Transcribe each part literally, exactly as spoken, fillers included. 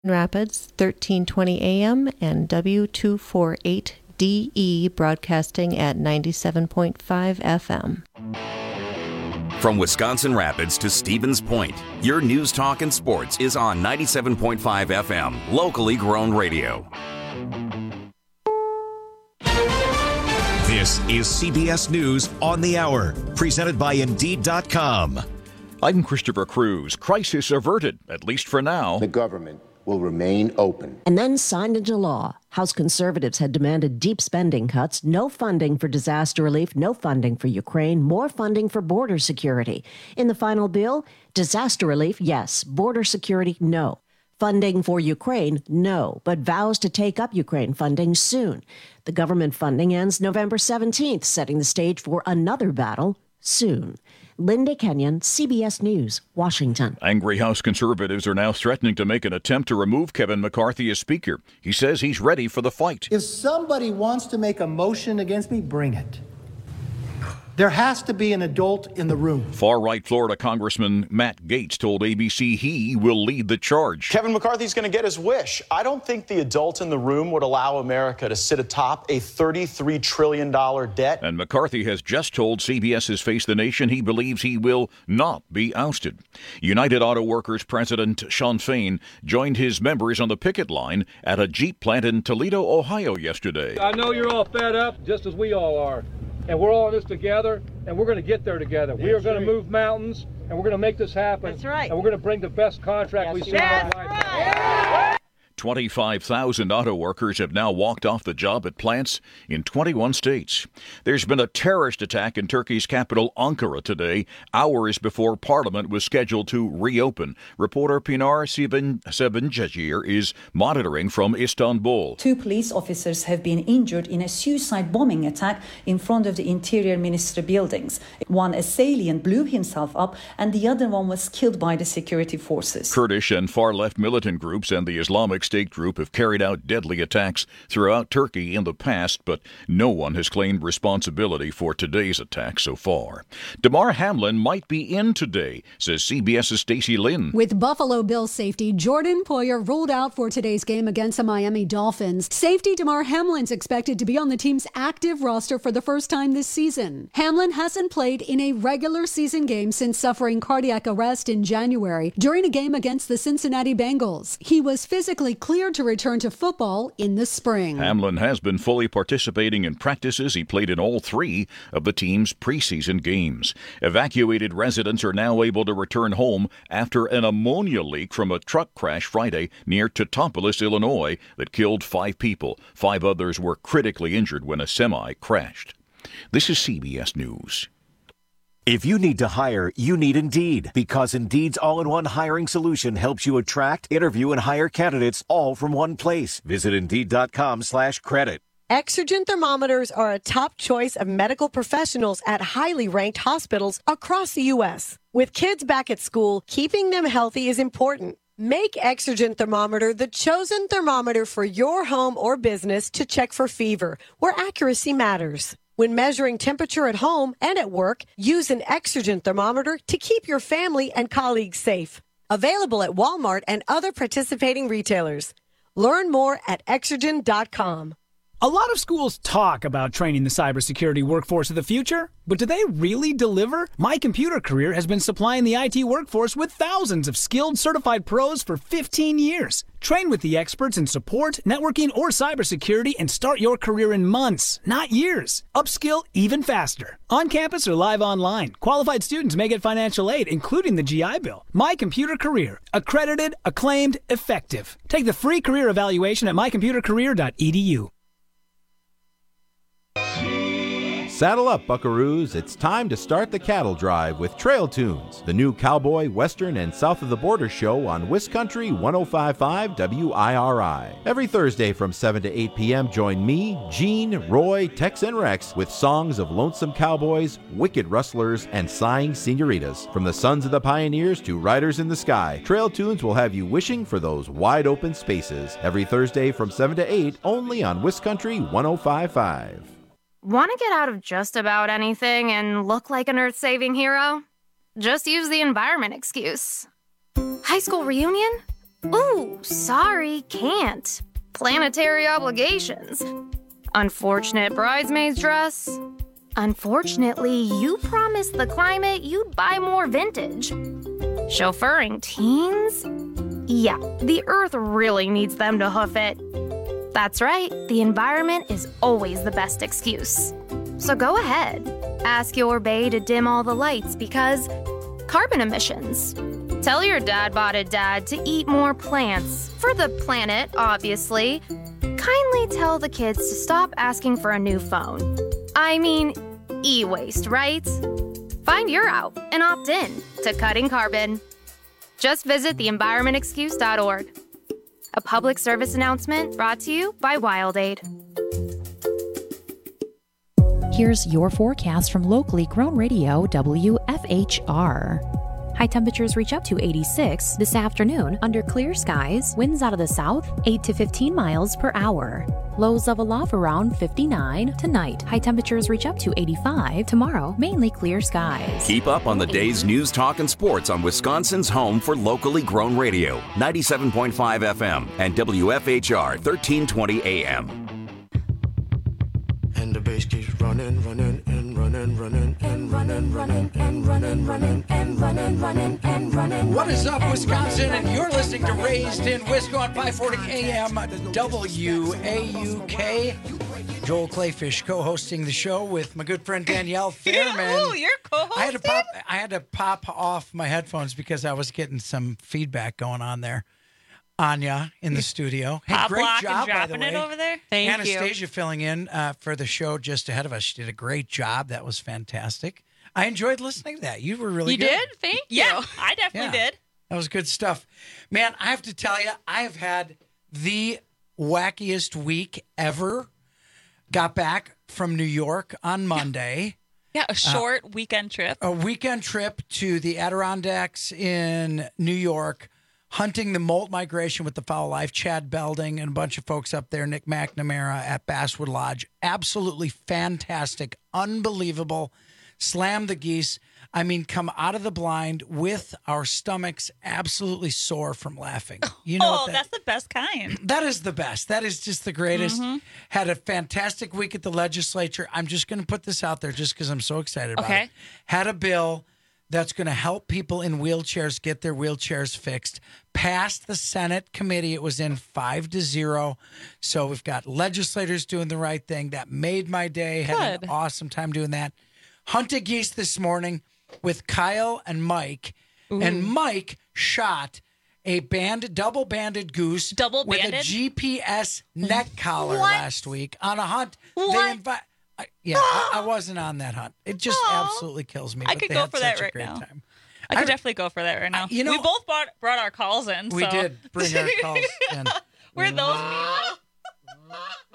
Rapids, thirteen twenty A M and W two forty-eight D E broadcasting at ninety-seven point five F M. From Wisconsin Rapids to Stevens Point, your news, talk, and sports is on ninety-seven point five F M, locally grown radio. This is C B S News on the Hour, presented by Indeed dot com. I'm Christopher Cruz. Crisis averted, at least for now. The government will remain open. And then signed into law. House conservatives had demanded deep spending cuts, no funding for disaster relief, no funding for Ukraine, more funding for border security. In the final bill, disaster relief, yes. Border security, no. Funding for Ukraine, no, but vows to take up Ukraine funding soon. The government funding ends November seventeenth, setting the stage for another battle soon. Linda Kenyon, C B S News, Washington. Angry House conservatives are now threatening to make an attempt to remove Kevin McCarthy as Speaker. He says he's ready for the fight. If somebody wants to make a motion against me, bring it. There has to be an adult in the room. Far-right Florida Congressman Matt Gaetz told A B C he will lead the charge. Kevin McCarthy's going to get his wish. I don't think the adult in the room would allow America to sit atop a thirty-three trillion dollars debt. And McCarthy has just told CBS's Face the Nation he believes he will not be ousted. United Auto Workers President Shawn Fain joined his members on the picket line at a Jeep plant in Toledo, Ohio yesterday. I know you're all fed up, just as we all are. And we're all in this together, and we're going to get there together. That's we are going right. to move mountains, and we're going to make this happen. That's right. And we're going to bring the best contract That's we've seen in our lifetime. Right. twenty-five thousand auto workers have now walked off the job at plants in twenty-one states. There's been a terrorist attack in Turkey's capital, Ankara, today, hours before Parliament was scheduled to reopen. Reporter Pinar Sevincagir is monitoring from Istanbul. Two police officers have been injured in a suicide bombing attack in front of the Interior Ministry buildings. One assailant blew himself up, and the other one was killed by the security forces. Kurdish and far-left militant groups and the Islamic State group have carried out deadly attacks throughout Turkey in the past, but no one has claimed responsibility for today's attack so far. Damar Hamlin might be in today, says CBS's Stacey Lynn. With Buffalo Bills safety Jordan Poyer ruled out for today's game against the Miami Dolphins, safety Damar Hamlin's expected to be on the team's active roster for the first time this season. Hamlin hasn't played in a regular season game since suffering cardiac arrest in January during a game against the Cincinnati Bengals. He was physically cleared to return to football in the spring. Hamlin has been fully participating in practices. He played in all three of the team's preseason games. Evacuated residents are now able to return home after an ammonia leak from a truck crash Friday near Teutopolis, Illinois, that killed five people. Five others were critically injured when a semi crashed. This is C B S News. If you need to hire, you need Indeed, because Indeed's all-in-one hiring solution helps you attract, interview, and hire candidates all from one place. Visit Indeed.com slash credit. Exergen thermometers are a top choice of medical professionals at highly ranked hospitals across the U S. With kids back at school, keeping them healthy is important. Make Exergen thermometer the chosen thermometer for your home or business to check for fever, where accuracy matters. When measuring temperature at home and at work, use an Exergen thermometer to keep your family and colleagues safe. Available at Walmart and other participating retailers. Learn more at Exergen dot com. A lot of schools talk about training the cybersecurity workforce of the future, but do they really deliver? My Computer Career has been supplying the I T workforce with thousands of skilled, certified pros for fifteen years. Train with the experts in support, networking, or cybersecurity and start your career in months, not years. Upskill even faster. On campus or live online, qualified students may get financial aid, including the G I Bill. My Computer Career. Accredited, acclaimed, effective. Take the free career evaluation at my computer career dot e d u. Saddle up, buckaroos. It's time to start the cattle drive with Trail Tunes, the new cowboy, western, and south of the border show on Wiscountry one oh five point five W I R I. Every Thursday from seven to eight p.m., join me, Gene, Roy, Tex, and Rex with songs of lonesome cowboys, wicked rustlers, and sighing senoritas. From the sons of the pioneers to riders in the sky, Trail Tunes will have you wishing for those wide open spaces. Every Thursday from seven to eight, only on Wiscountry one oh five point five. Want to get out of just about anything and look like an earth-saving hero? Just use the environment excuse. High school reunion? Ooh, sorry, can't. Planetary obligations. Unfortunate bridesmaid's dress. Unfortunately, you promised the climate you'd buy more vintage. Chauffeuring teens? Yeah, the Earth really needs them to hoof it. That's right, the environment is always the best excuse. So go ahead, ask your bae to dim all the lights because carbon emissions. Tell your dad-botted dad to eat more plants, for the planet, obviously. Kindly tell the kids to stop asking for a new phone. I mean, e-waste, right? Find your out and opt in to cutting carbon. Just visit the environment excuse dot org. A public service announcement brought to you by WildAid. Here's your forecast from locally grown radio W F H R. High temperatures reach up to eighty-six this afternoon under clear skies, winds out of the south, eight to fifteen miles per hour. Lows level off around fifty-nine tonight. High temperatures reach up to eighty-five tomorrow, mainly clear skies. Keep up on the day's news, talk, and sports on Wisconsin's home for locally grown radio, ninety-seven point five F M and W F H R thirteen twenty A M. And the bass keeps running, running, and running, running, and running, running, and running, running, and running, running, and running. What is up, Wisconsin? And you're listening to Raised in Wisco on five forty A M W A U K. Joel Clayfish co-hosting the show with my good friend Danielle Fairman. Ooh, you're co-hosting? I had to pop. I had to pop off my headphones because I was getting some feedback going on there. Anya in the studio. Hey, Pop great lock job, and by the dropping way. it over there. Thank Anastasia you. filling in uh, for the show just ahead of us. She did a great job. That was fantastic. I enjoyed listening to that. You were really You good. did? Thank you. Yeah, I definitely Yeah. did. That was good stuff. Man, I have to tell you, I have had the wackiest week ever. Got back from New York on Monday. Yeah, a short uh, weekend trip. A weekend trip to the Adirondacks in New York, hunting the molt migration with the Foul Life, Chad Belding and a bunch of folks up there, Nick McNamara at Basswood Lodge. Absolutely fantastic, unbelievable. Slam the geese. I mean, come out of the blind with our stomachs absolutely sore from laughing. You know, oh, that, that's the best kind. That is the best. That is just the greatest. Mm-hmm. Had a fantastic week at the legislature. I'm just going to put this out there just because I'm so excited about okay. it. Had a bill that's going to help people in wheelchairs get their wheelchairs fixed. Passed the Senate committee. It was in five to zero. So we've got legislators doing the right thing. That made my day. Had Good. an awesome time doing that. Hunted geese this morning with Kyle and Mike. Ooh. And Mike shot a band, double-banded goose double with a G P S neck collar what? last week on a hunt. What? They invite. I, yeah, I, I wasn't on that hunt. It just Aww. absolutely kills me. I but could they go had for such that a right great now. Time. I could I, definitely go for that right now. I, you know, we both brought, brought our calls in. We so. did bring our calls in. We're those people.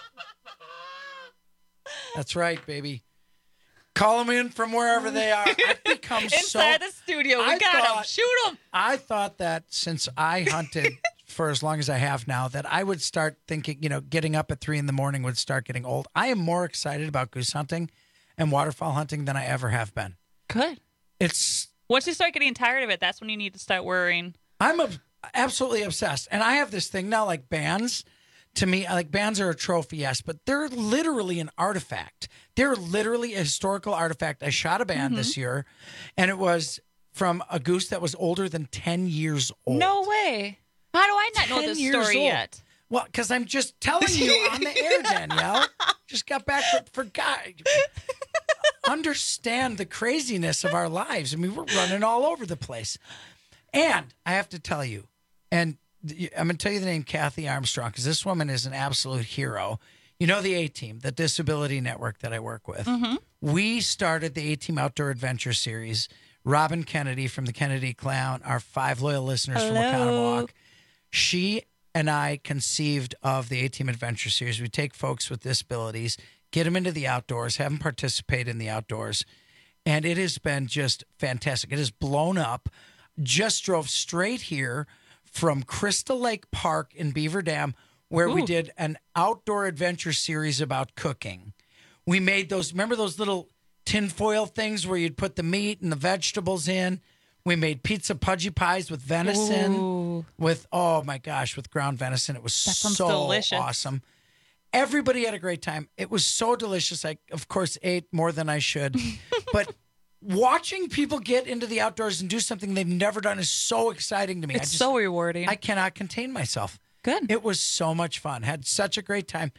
That's right, baby. Call them in from wherever they are. I've become Inside so... the studio. We I got them. thought- Shoot them. I thought that since I hunted for as long as I have now, that I would start thinking, you know, getting up at three in the morning would start getting old. I am more excited about goose hunting and waterfowl hunting than I ever have been. Good. It's... Once you start getting tired of it, that's when you need to start worrying. I'm a, absolutely obsessed. And I have this thing now, like bands. To me, like bands are a trophy, yes, but they're literally an artifact. They're literally a historical artifact. I shot a band Mm-hmm. this year, and it was from a goose that was older than ten years old. No way. How do I not know ten this years story old. yet? Well, because I'm just telling you on the air, Danielle. Just got back for, for God. Understand the craziness of our lives. I mean, we're running all over the place. And I have to tell you, and I'm going to tell you the name Kathy Armstrong, because this woman is an absolute hero. You know the A-Team, the disability network that I work with. Mm-hmm. We started the A-Team Outdoor Adventure Series. Robin Kennedy from the Kennedy Clown, our five loyal listeners Hello. from Oconomowoc. She and I conceived of the A-Team Adventure Series. We take folks with disabilities, get them into the outdoors, have them participate in the outdoors. And it has been just fantastic. It has blown up. Just drove straight here from Crystal Lake Park in Beaver Dam, where Ooh. we did an outdoor adventure series about cooking. We made those, remember those little tinfoil things where you'd put the meat and the vegetables in? We made pizza pudgy pies with venison. Ooh. With, oh my gosh, with ground venison. It was That sounds so delicious. awesome. Everybody had a great time. It was so delicious. I, of course, ate more than I should. But watching people get into the outdoors and do something they've never done is so exciting to me. It's I just, so rewarding. I cannot contain myself. Good. It was so much fun. Had such a great time.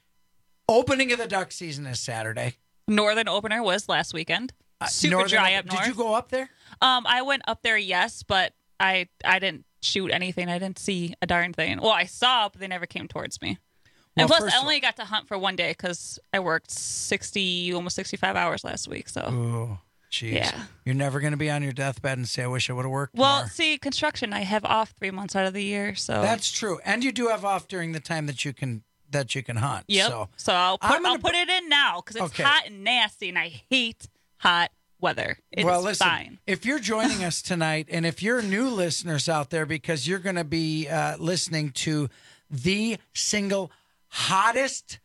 Opening of the duck season is Saturday. Northern opener was last weekend. Uh, Super Northern dry Open- up north. Did you go up there? Um, I went up there, yes, but I I didn't shoot anything. I didn't see a darn thing. Well, I saw, but they never came towards me. Well, and plus, first I of only got to hunt for one day because I worked sixty, almost sixty-five hours last week. So, Oh, jeez. Yeah. You're never going to be on your deathbed and say, I wish I would have worked well, more. see, construction, I have off three months out of the year. So That's true. And you do have off during the time that you can that you can hunt. Yep. So, So, I'll put I'm gonna I'll put it in now because it's Okay. hot and nasty, and I hate hot weather. It's well, listen, fine. if you're joining us tonight, and if you're new listeners out there, because you're going to be uh, listening to the single hottest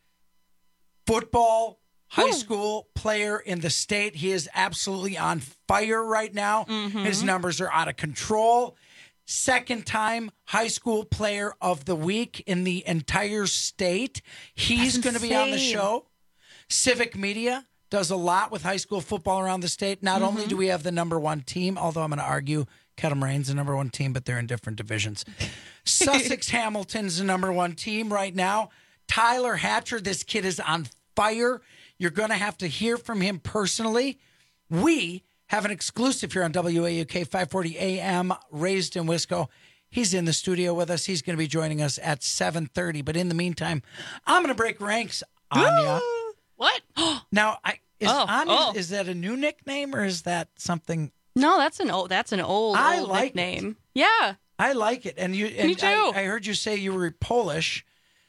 football high school player in the state. He is absolutely on fire right now. Mm-hmm. His numbers are out of control. Second time high school player of the week in the entire state. He's That's going to be on the insane. show. Civic Media does a lot with high school football around the state. Not Mm-hmm. only do we have the number one team, although I'm going to argue Kettle Morane's the number one team, but they're in different divisions. Sussex Hamilton's the number one team right now. Tyler Hatcher, this kid is on fire. You're going to have to hear from him personally. We have an exclusive here on W A U K five forty A M, Raised in Wisco. He's in the studio with us. He's going to be joining us at seven thirty. But in the meantime, I'm going to break ranks, Anya. What? Now, I is Oh, Anya, oh. is that a new nickname or is that something? No, that's an old. That's an old. I old like nickname. Yeah, I like it. And you, and Me too. I, I heard you say you were Polish.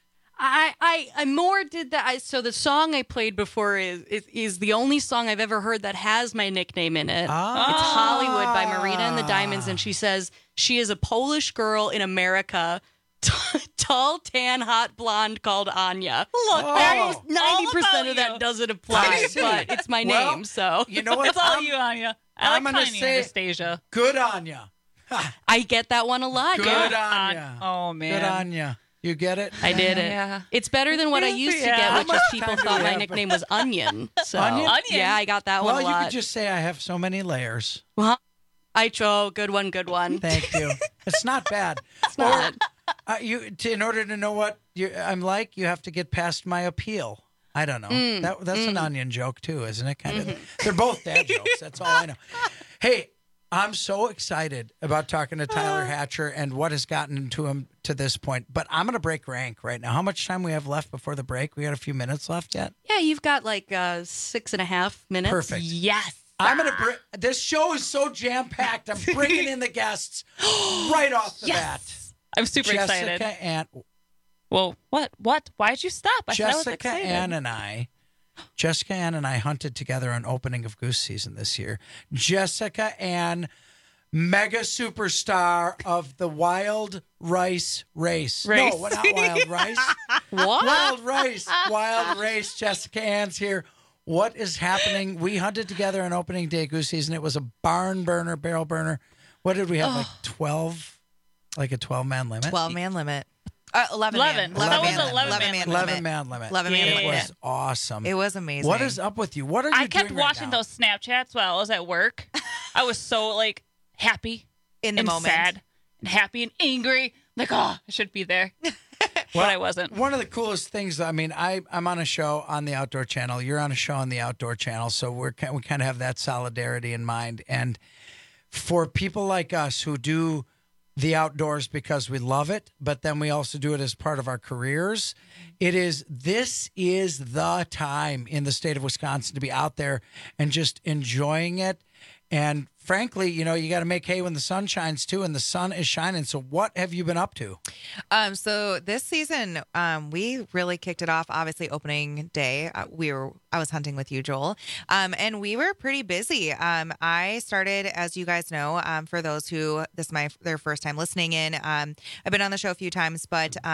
I, I, I more did that. I, so the song I played before is, is is the only song I've ever heard that has my nickname in it. Ah. It's Hollywood by Marina and the Diamonds, and she says she is a Polish girl in America, t- tall, tan, hot blonde called Anya. Look, Oh. ninety percent of you. that doesn't I apply, see. but it's my Well, name, so You know what? It's all I'm, you, Anya. I I'm like gonna Tiny say- Anastasia. Good Anya. I get that one a lot. Good yeah. Anya. Oh, man. Good Anya. You get it? I did it. Yeah. It's better than what I used to Yeah. get, How which much is people time do thought we my have? nickname was Onion. So Onion? Onion? yeah, I got that Well, one a you lot. could just say I have so many layers. Well, I chose good one, good one. Thank you. It's not bad. It's not. Uh, you, to, in order to know what you, I'm like, you have to get past my appeal. I don't know. Mm, that that's mm. an onion joke too, isn't it? Kind Mhm. of. They're both dad jokes. That's all I know. Hey, I'm so excited about talking to Tyler Hatcher and what has gotten to him to this point. But I'm going to break rank right now. How much time we have left before the break? We got a few minutes left yet. Yeah, you've got like uh, six and a half minutes. Perfect. Yes. I'm going to bring. This show is so jam packed. I'm bringing in the guests right off the Yes. bat. I'm super Jessica excited. and Well, what? What? Why'd you stop? I thought I was Jessica excited. Ann and I, Jessica Ann and I hunted together on opening of goose season this year. Jessica Ann, mega superstar of the Wild Rice Race. Race. No, not Wild Rice. What? Wild Rice. Wild Race. Jessica Ann's here. What is happening? We hunted together on opening day goose season. It was a barn burner, barrel burner. What did we have? Like twelve? Like a twelve man limit? twelve man limit. Uh, eleven. Eleven. Man. That was man. eleven eleven man man eleven limit. man limit. eleven man It limit. was awesome. It was amazing. What is up with you? What are you I kept doing right watching now? those Snapchats while I was at work. I was so like happy in the and moment? sad and happy and angry. Like, oh, I should be there. But I wasn't. One of the coolest things, I mean, I, I'm on a show on the Outdoor Channel. You're on a show on the Outdoor Channel. So we're ki- we kind of have that solidarity in mind. And for people like us who do the outdoors because we love it, but then we also do it as part of our careers, it is, this is the time in the state of Wisconsin to be out there and just enjoying it. And frankly, you know, you got to make hay when the sun shines too, and the sun is shining. So what have you been up to? Um, so this season, um, we really kicked it off. Obviously, opening day, uh, we were I was hunting with you, Joel, um, and we were pretty busy. Um, I started, as you guys know, um, for those who this is my their first time listening in. Um, I've been on the show a few times, but. Um,